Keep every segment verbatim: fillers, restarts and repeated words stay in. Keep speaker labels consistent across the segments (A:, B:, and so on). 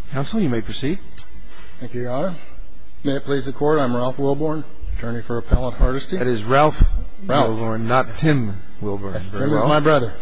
A: Counsel, you may proceed.
B: Thank you, Your Honor. May it please the Court, I'm Ralph Wilborn, attorney for Appellant Hardesty.
A: That is Ralph,
B: Ralph.
A: Wilborn, not Tim Wilborn.
B: Yes,
A: Very
B: Tim
A: well.
B: is my brother.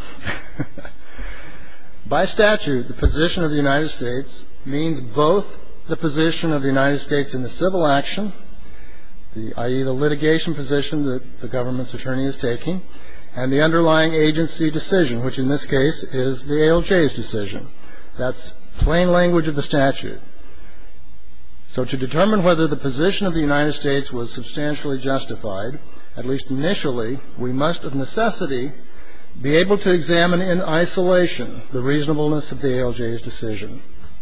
B: By statute, the position of the United States means both the position of the United States in the civil action, the, that is the litigation position that the government's attorney is taking, and the underlying agency decision, which in this case is the A L J's decision. That's plain language of the statute. So to determine whether the position of the United States was substantially justified, at least initially, we must of necessity be able to examine in isolation the reasonableness of the A L J's decision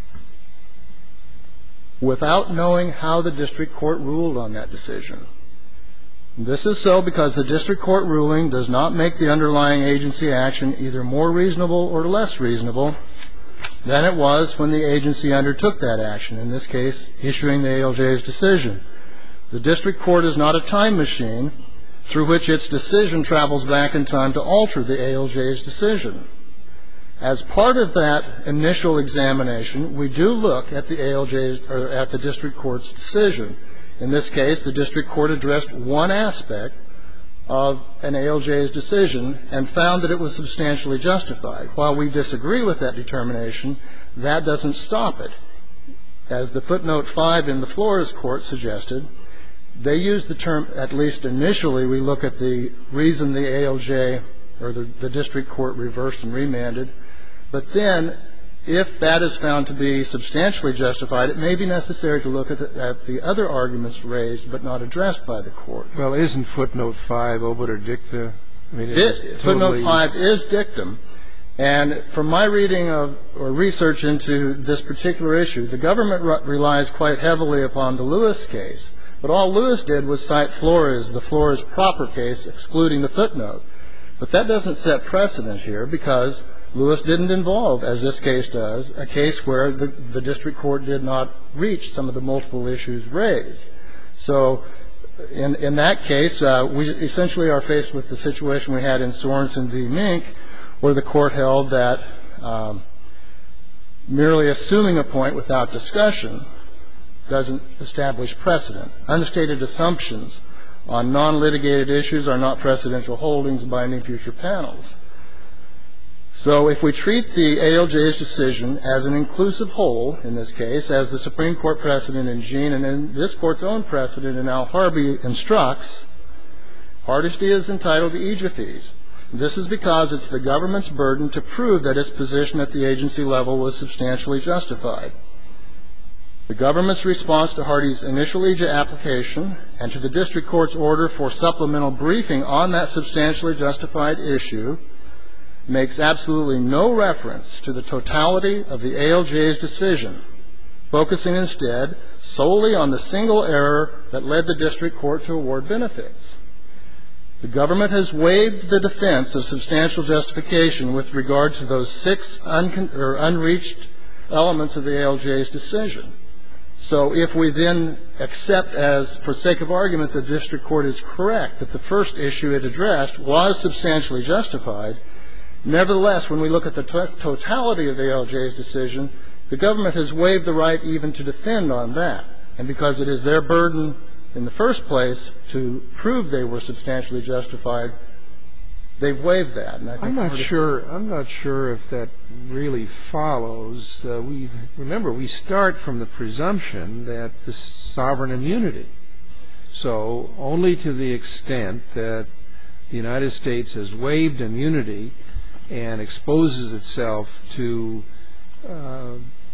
B: without knowing how the district court ruled on that decision. This is so because the district court ruling does not make the underlying agency action either more reasonable or less reasonable than it was when the agency undertook that action, in this case, issuing the A L J's decision. The district court is not a time machine through which its decision travels back in time to alter the A L J's decision. As part of that initial examination, we do look at the A L J's or at the district court's decision. In this case, the district court addressed one aspect of an A L J's decision and found that it was substantially justified. While we disagree with that determination, that doesn't stop it. As the footnote five in the Flores court suggested, they use the term, at least initially, we look at the reason the A L J or the, the district court reversed and remanded. But then, if that is found to be substantially justified, it may be necessary to look at the, at the other arguments raised but not addressed by the court.
A: Well, isn't footnote five obiter dicta? I mean,
B: it,
A: totally
B: footnote five is dictum. And from my reading of or research into this particular issue, the government re- relies quite heavily upon the Lewis case. But all Lewis did was cite Flores, the Flores proper case, excluding the footnote. But that doesn't set precedent here because Lewis didn't involve, as this case does, a case where the, the district court did not reach some of the multiple issues raised. So in, in that case, uh, we essentially are faced with the situation we had in Sorensen v. Mink, where the court held that um, merely assuming a point without discussion doesn't establish precedent. Unstated assumptions on non-litigated issues are not precedential holdings binding future panels. So if we treat the A L J's decision as an inclusive whole, in this case, as the Supreme Court precedent in Gene and in this Court's own precedent in Al Harvey instructs, Hardesty is entitled to E J fees. This is because it's the government's burden to prove that its position at the agency level was substantially justified. The government's response to Hardy's initial E J application and to the district court's order for supplemental briefing on that substantially justified issue makes absolutely no reference to the totality of the A L J's decision, focusing instead solely on the single error that led the district court to award benefits. The government has waived the defense of substantial justification with regard to those six un- or unreached elements of the A L J's decision. So if we then accept as, for sake of argument, the district court is correct that the first issue it addressed was substantially justified, nevertheless, when we look at the to- totality of the A L J's decision, the government has waived the right even to defend on that. And because it is their burden in the first place to prove they were substantially justified, they've waived that. And I think
A: I'm not sure. I'm not sure if that really follows. Uh, we remember we start from the presumption that the sovereign immunity. So only to the extent that the United States has waived immunity and exposes itself to uh,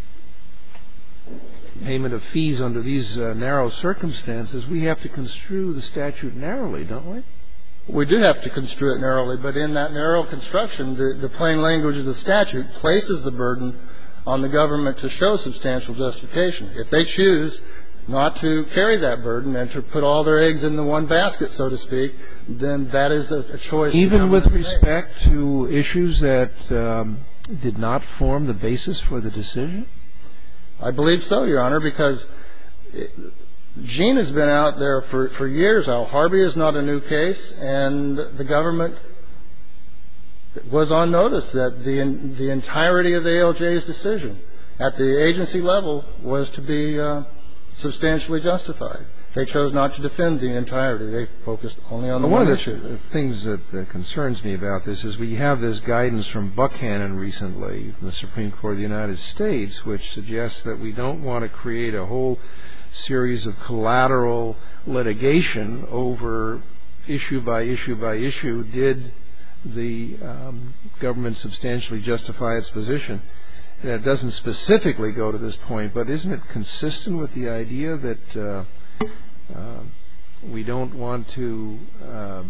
A: payment of fees under these uh, narrow circumstances, we have to construe the statute narrowly, don't we?
B: We do have to construe it narrowly, but in that narrow construction, the, the plain language of the statute places the burden on the government to show substantial justification. If they choose not to carry that burden and to put all their eggs in the one basket, so to speak, then that is a, a choice.
A: Even with respect to issues that um, did not form the basis for the decision?
B: I believe so, Your Honor, because it, Gene has been out there for, for years. Al Harvey is not a new case, and the government was on notice that the, the entirety of the A L J's decision at the agency level was to be uh, substantially justified. They chose not to defend the entirety. They focused only on the
A: one
B: one
A: of
B: issue.
A: the things that, that concerns me about this is we have this guidance from Buchanan recently from the Supreme Court of the United States, which suggests that we don't want to create a whole series of collateral litigation over issue by issue by issue. Did the um, government substantially justify its position? And it doesn't specifically go to this point, but isn't it consistent with the idea that uh, uh, we don't want to uh,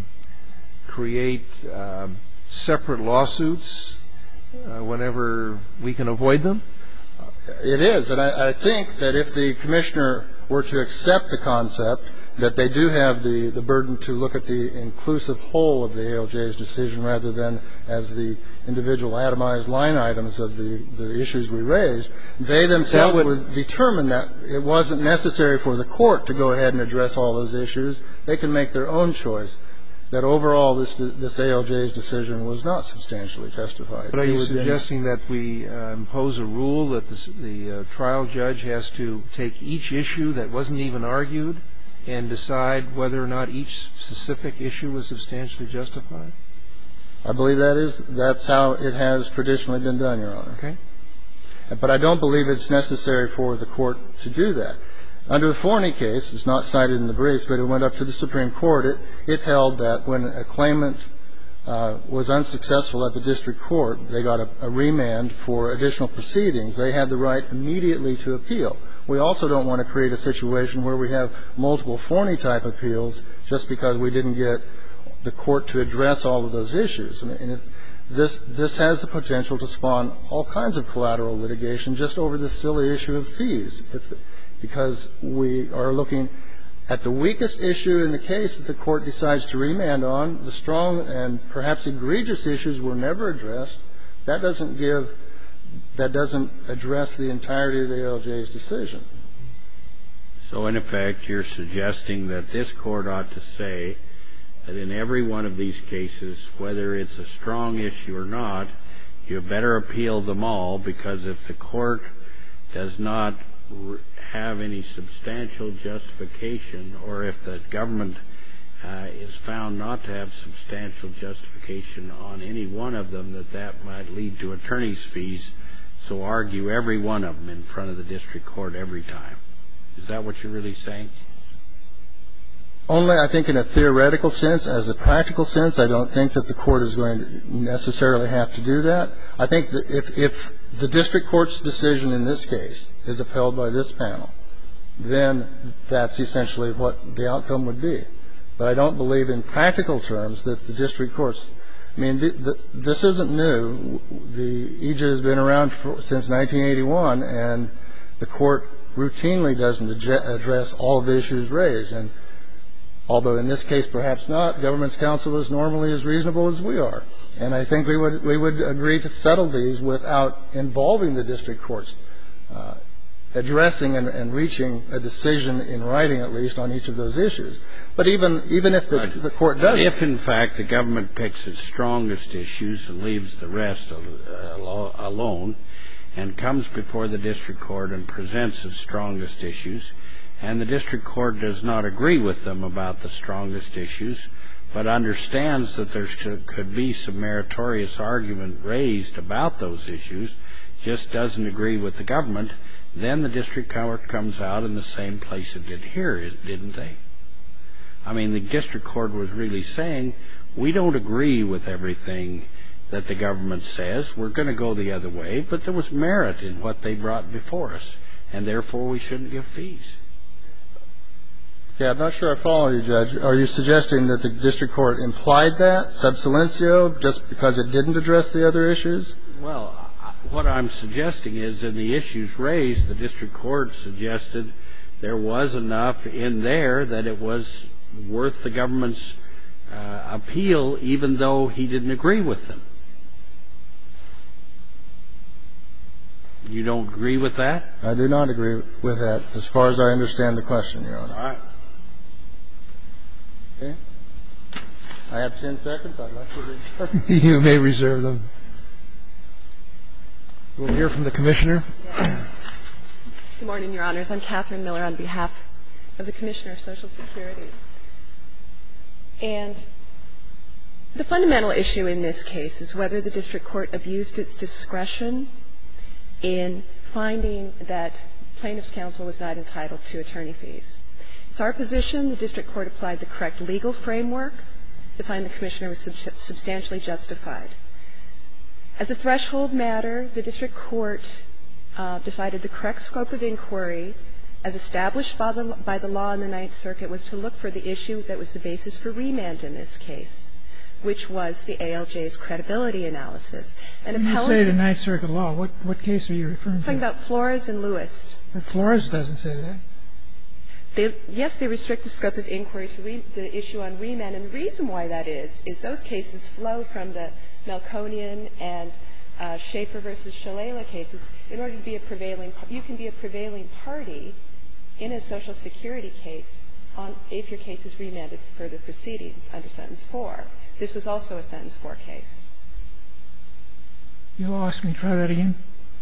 A: create uh, separate lawsuits uh, whenever we can avoid them?
B: It is, and I, I think that if the commissioner were to accept the concept that they do have the, the burden to look at the inclusive whole of the A L J's decision rather than as the individual atomized line items of the, the issues we raised, they themselves would, would determine that it wasn't necessary for the court to go ahead and address all those issues. They can make their own choice. That overall this this A L J's decision was not substantially justified.
A: But are you suggesting that we uh, impose a rule that the, the uh, trial judge has to take each issue that wasn't even argued and decide whether or not each specific issue was substantially justified?
B: I believe that is that's how it has traditionally been done, Your Honor.
A: Okay.
B: But I don't believe it's necessary for the court to do that. Under the Forney case, it's not cited in the briefs, but it went up to the Supreme Court. It, it held that when a claimant uh, was unsuccessful at the district court, they got a, a remand for additional proceedings. They had the right immediately to appeal. We also don't want to create a situation where we have multiple Forney-type appeals just because we didn't get the court to address all of those issues. I mean, it, this, this has the potential to spawn all kinds of collateral litigation just over this silly issue of fees. If the, because we are looking at the weakest issue in the case that the court decides to remand on. The strong and perhaps egregious issues were never addressed. That doesn't give – that doesn't address the entirety of the A L J's decision.
C: So, in effect, you're suggesting that this Court ought to say that in every one of these cases, whether it's a strong issue or not, you better appeal them all, because if the Court does not have any substantial justification, or if the government uh, is found not to have substantial justification on any one of them, that that might lead to attorney's fees. So argue every one of them in front of the district court every time. Is that what you're really saying?
B: Only, I think, in a theoretical sense. As a practical sense, I don't think that the court is going to necessarily have to do that. I think that if, if the district court's decision in this case is upheld by this panel, then that's essentially what the outcome would be. But I don't believe in practical terms that the district courts – I mean, the, the, this isn't new. The E J has been around for, since nineteen eighty-one, and the court routinely doesn't address all of the issues raised. And although in this case perhaps not, government's counsel is normally as reasonable as we are. And I think we would we would agree to settle these without involving the district courts, uh, addressing and, and reaching a decision in writing, at least, on each of those issues. But even even if the, the court does,
C: if in fact the government picks its strongest issues and leaves the rest alone, and comes before the district court and presents its strongest issues, and the district court does not agree with them about the strongest issues, but understands that there could be some meritorious argument raised about those issues, just doesn't agree with the government, then the district court comes out in the same place it did here, didn't they? I mean, the district court was really saying, we don't agree with everything that the government says. We're going to go the other way, but there was merit in what they brought before us, and therefore we shouldn't give fees.
B: Yeah, I'm not sure I follow you, Judge. Are you suggesting that the district court implied that, sub silentio, just because it didn't address the other issues?
C: Well, what I'm suggesting is in the issues raised, the district court suggested there was enough in there that it was worth the government's uh, appeal, even though he didn't agree with them. You don't agree with that?
B: I do not agree with that, as far as I understand the question, Your Honor.
C: All right.
B: Okay. I have ten seconds. I'd like to reserve.
A: You may reserve them. We'll hear from the Commissioner.
D: Good morning, Your Honors. I'm Catherine Miller on behalf of the Commissioner of Social Security. And the fundamental issue in this case is whether the district court abused its discretion in finding that plaintiff's counsel was not entitled to attorney fees. It's our position the district court applied the correct legal framework to find the commissioner was substantially justified. As a threshold matter, the district court uh, decided the correct scope of inquiry, as established by the, by the law in the Ninth Circuit, was to look for the issue that was the basis for remand in this case, which was the A L J's credibility analysis. And
E: when you say the Ninth Circuit law, what, what case are you referring to?
D: I'm talking about Flores and Lewis.
E: But Flores doesn't say that.
D: They, yes, they restrict the scope of inquiry to re, the issue on remand. And the reason why that is, is those cases flow from the Melkonian and uh, Schaefer versus Shalala cases. In order to be a prevailing, you can be a prevailing party in a Social Security case on, if your case is remanded for further proceedings under Sentence four. This was also a Sentence four case.
E: You lost me. Try that again.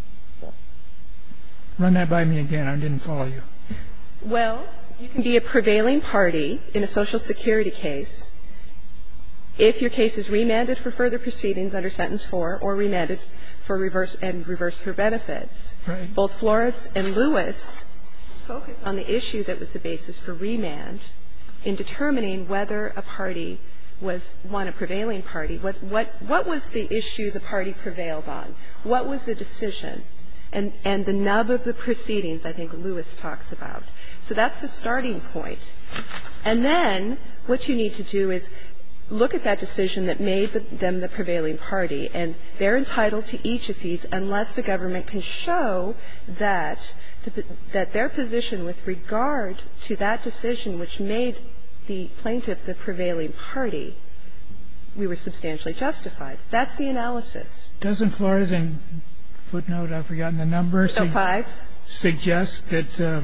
E: Run that by me again. I didn't follow you.
D: Well, you can be a prevailing party in a Social Security case if your case is remanded for further proceedings under Sentence four or remanded for reverse and reverse for benefits.
E: Right.
D: Both Flores and Lewis focus on the issue that was the basis for remand in determining whether a party was one a prevailing party. What what what was the issue the party prevailed on? What was the decision? And and the nub of the proceedings, I think Lewis talks about. So that's the starting point. And then what you need to do is look at that decision that made the, them the prevailing party, and they're entitled to each of these unless the government can show that the, that their position with regard to that decision which made the plaintiff the prevailing party, we were substantially justified. That's the analysis.
E: Doesn't Flores in footnote, I've forgotten the number,
D: So five.
E: suggest that uh,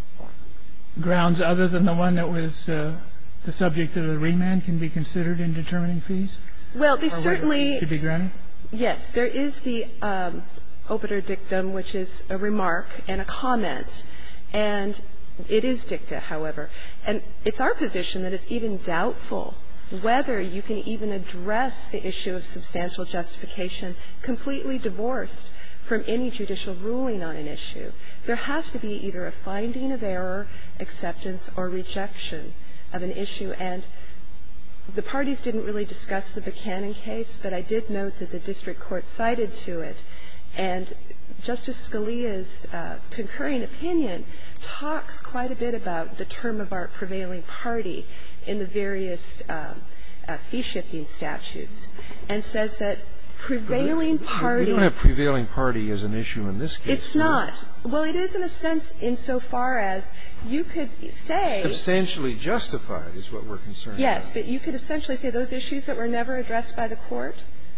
E: grounds other than the one that was uh, the subject of the remand can be considered in determining fees?
D: Well, they
E: Or
D: certainly
E: should be granted?
D: Yes, there is the um, obiter dictum, which is a remark and a comment, and it is dicta, however. And it's our position that it's even doubtful whether you can even address the issue of substantial justification completely divorced from any judicial ruling on an issue. There has to be either a finding of error, acceptance, or rejection of an issue. And the parties didn't really discuss the Buchanan case, but I did note that the district court cited to it. And Justice Scalia's uh, concurring opinion talks quite a bit about the term of art prevailing party in the various um, uh, fee-shifting statutes, and says that prevailing party.
A: We don't have prevailing party as an issue in this case.
D: It's not. Well, it is in a sense insofar as you could say.
A: Substantially justified is what we're concerned about.
D: Yes, but you could essentially say those issues that were never addressed by the court,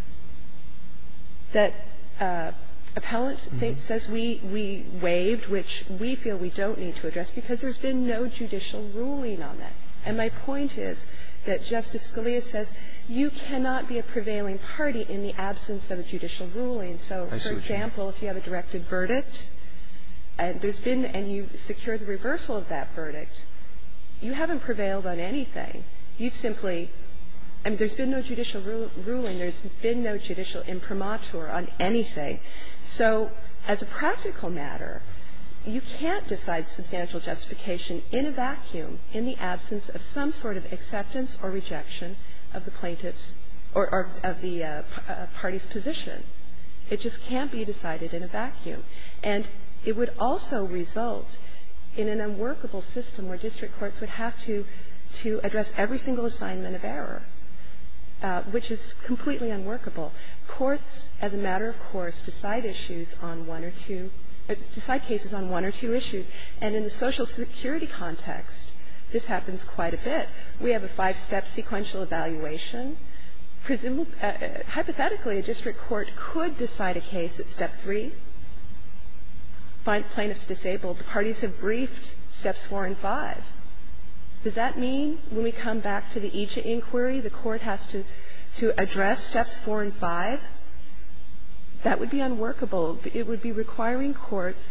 D: that uh, appellant mm-hmm. says we, we waived, which we feel we don't need to address because there's been no judicial ruling on that. And my point is that Justice Scalia says you cannot be a prevailing party in the absence of a judicial ruling. So, for example, if you have a directed verdict, and there's been, and you secure the reversal of that verdict, you haven't prevailed on anything. You've simply, I mean, there's been no judicial ru- ruling. There's been no judicial imprimatur on anything. So, as a practical matter, you can't decide substantial justification in a vacuum in the absence of some sort of acceptance or rejection of the plaintiff's or, or of the uh, p- uh, party's position. It just can't be decided in a vacuum. And it would also result in an unworkable system where district courts would have to, to address every single assignment of error, uh, which is completely unworkable. Courts, as a matter of course, decide issues on one or two decide cases on one or two issues. And in the Social Security context, this happens quite a bit. We have a five-step sequential evaluation. Presumably, uh, hypothetically, a district court could decide a case at step three, find plaintiffs disabled. The parties have briefed steps four and five. Does that mean when we come back to the E J A inquiry, the court has to, to address steps four and five? That would be unworkable. It would be requiring courts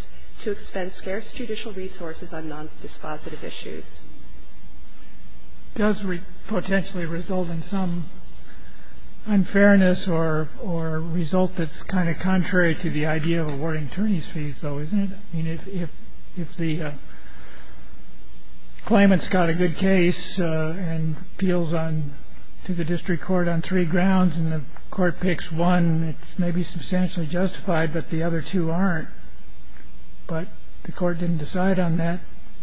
D: to expend scarce judicial resources on non-dispositive issues.
E: Does re- potentially result in some unfairness or or result that's kind of contrary to the idea of awarding attorney's fees, though, isn't it? I mean, if if if the uh, claimant's got a good case uh, and appeals on to the district court on three grounds, and the court picks one, it's maybe substantially justified, but the other two aren't. But the court didn't decide on that.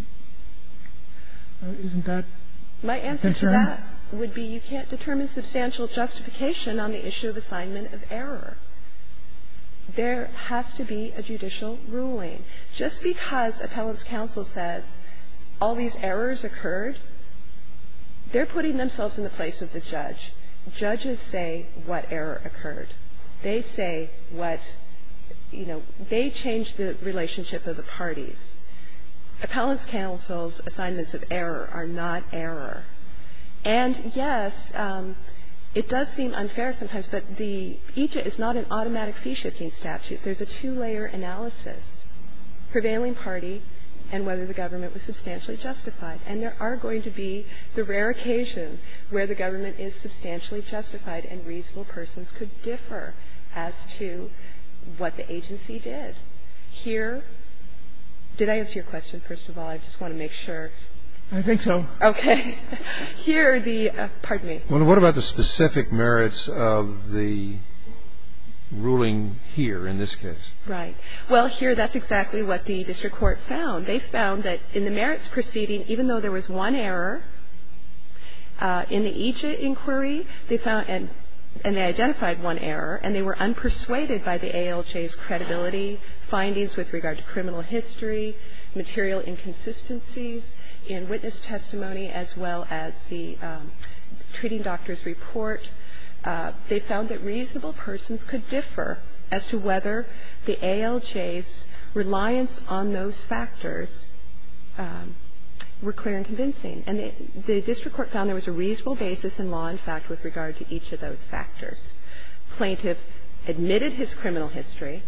E: Uh, isn't that
D: My answer
E: concern?
D: to that would be you can't determine substantial justification on the issue of assignment of error. There has to be a judicial ruling. Just because appellant's counsel says all these errors occurred, they're putting themselves in the place of the judge. Judges say what error occurred. They say what, you know, they change the relationship of the parties. Appellant's counsel's assignments of error are not error. And, yes, um, it does seem unfair sometimes, but the E J A is not an automatic fee-shifting statute. There's a two-layer analysis, prevailing party and whether the government was substantially justified. And there are going to be the rare occasion where the government is substantially justified and reasonable persons could differ as to what the agency did. Here, did I answer your question, first of all? I just want to make sure.
E: I think so.
D: Okay. Here, the uh, – pardon me.
A: Well, what about the specific merits of the ruling here in this case?
D: Right. Well, here, that's exactly what the district court found. They found that in the merits proceeding, even though there was one error, uh, in the E J A inquiry, they found – and and they identified one error, and they were unpersuaded by the A L J's credibility findings with regard to criminal history, material inconsistencies in witness testimony, as well as the um, treating doctor's report. Uh, they found that reasonable persons could differ as to whether the A L J's reliance on those factors um, were clear and convincing. And the, the district court found there was a reasonable basis in law and fact with regard to each of those factors. Plaintiff admitted his criminal history.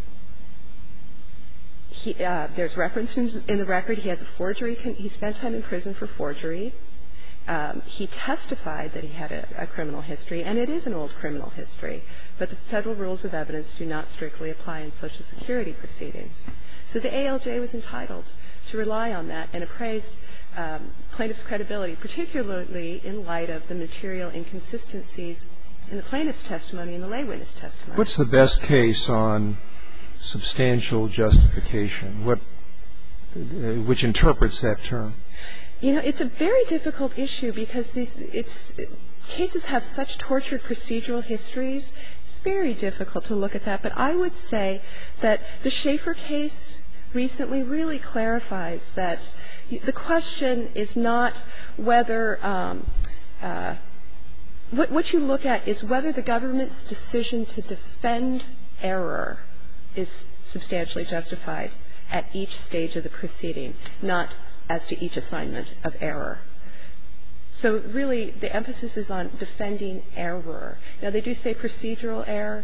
D: He, uh, there's reference in, in the record. He has a forgery. He spent time in prison for forgery. Um, he testified that he had a, a criminal history, and it is an old criminal history. But the federal rules of evidence do not strictly apply in Social Security proceedings. So the A L J was entitled to rely on that and appraise um, plaintiff's credibility, particularly in light of the material inconsistencies in the plaintiff's testimony and the lay witness testimony.
A: What's the best case on substantial justification? What, uh, which interprets that term?
D: You know, it's a very difficult issue because these it's cases have such tortured procedural histories. It's very difficult to look at that. But I would say that the Schaefer case recently really clarifies that the question is not whether um, uh, what, what you look at is whether the government's decision to defend error is substantially justified at each stage of the proceeding, not as to each assignment of error. So really, the emphasis is on defending error. Now, they do say procedural error,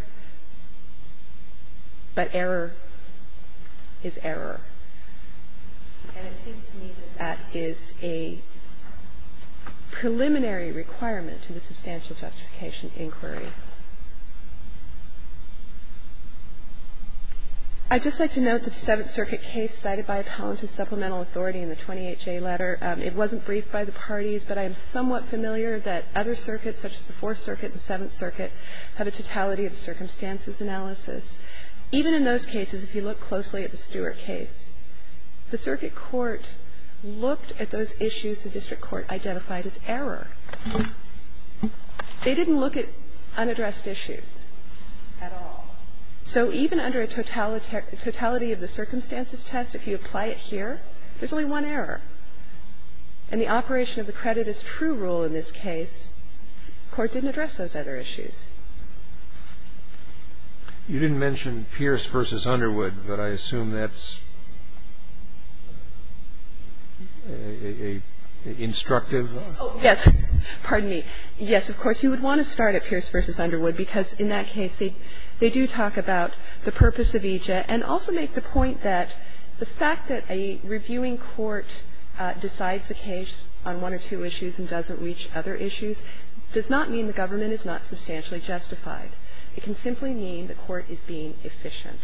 D: but error is error. And it seems to me that that is a preliminary requirement to the substantial justification inquiry. I'd just like to note that the Seventh Circuit case cited by appellant as supplemental authority in the twenty-eight J letter, um, it wasn't briefed by the parties, but I am somewhat familiar that other circuits, such as the Fourth Circuit and the Seventh Circuit, have a totality of circumstances analysis. Even in those cases, if you look closely at the Stewart case, the circuit court looked at those issues the district court identified as error. They didn't look at unaddressed issues at all. So even under a totality of the circumstances test, if you apply it here, there's only one error. And the operation of the credit as true rule in this case, the court didn't address those other issues.
A: You didn't mention Pierce versus Underwood, but I assume that's a, a, a instructive.
D: Oh, yes. Pardon me. Yes, of course, you would want to start at Pierce versus Underwood because in that case they, they do talk about the purpose of E J A and also make the point that The fact that a reviewing court uh, decides a case on one or two issues and doesn't reach other issues does not mean the government is not substantially justified. It can simply mean the court is being efficient.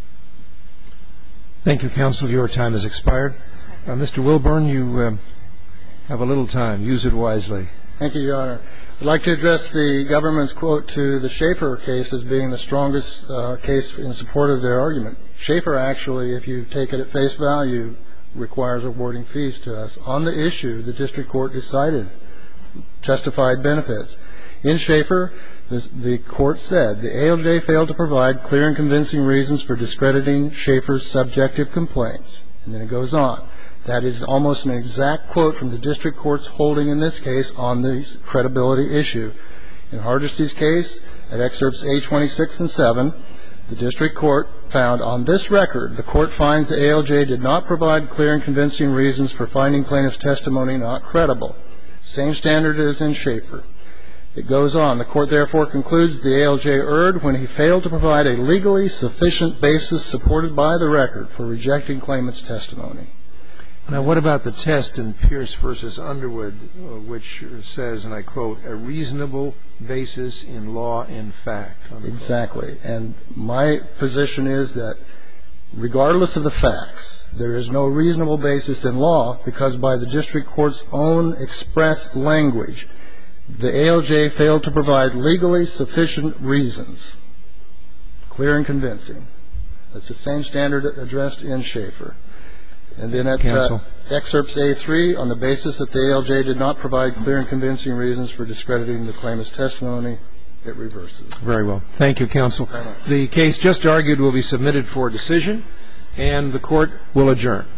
A: Thank you, counsel. Your time has expired. Uh, Mister Wilburn, you uh, have a little time. Use it wisely.
B: Thank you, Your Honor. I'd like to address the government's quote to the Schaefer case as being the strongest uh, case in support of their argument. Schaefer actually, if you take it at face value, requires awarding fees to us. On the issue, the district court decided justified benefits. In Schaefer, the, the court said the A L J failed to provide clear and convincing reasons for discrediting Schaefer's subjective complaints. And then it goes on. That is almost an exact quote from the district court's holding in this case on the credibility issue. In Hardesty's case, at excerpts A twenty-six and seven, the district court found on this record the court finds the A L J did not provide clear and convincing reasons for finding plaintiff's testimony not credible. Same standard as in Schaefer. It goes on. The court therefore concludes the A L J erred when he failed to provide a legally sufficient basis supported by the record for rejecting claimant's testimony.
A: Now, what about the test in Pierce v. Underwood, uh, which says, and I quote, a reasonable basis in law and fact?
B: Exactly. And my position is that regardless of the facts, there is no reasonable basis in law because by the district court's own express language, the A L J failed to provide legally sufficient reasons, clear and convincing. That's the same standard addressed in Schaefer. And then at uh, excerpts A three, on the basis that the A L J did not provide clear and convincing reasons for discrediting the claimant's testimony, it reverses.
A: Very well. Thank you, counsel. The case just argued will be submitted for decision, and the court will adjourn.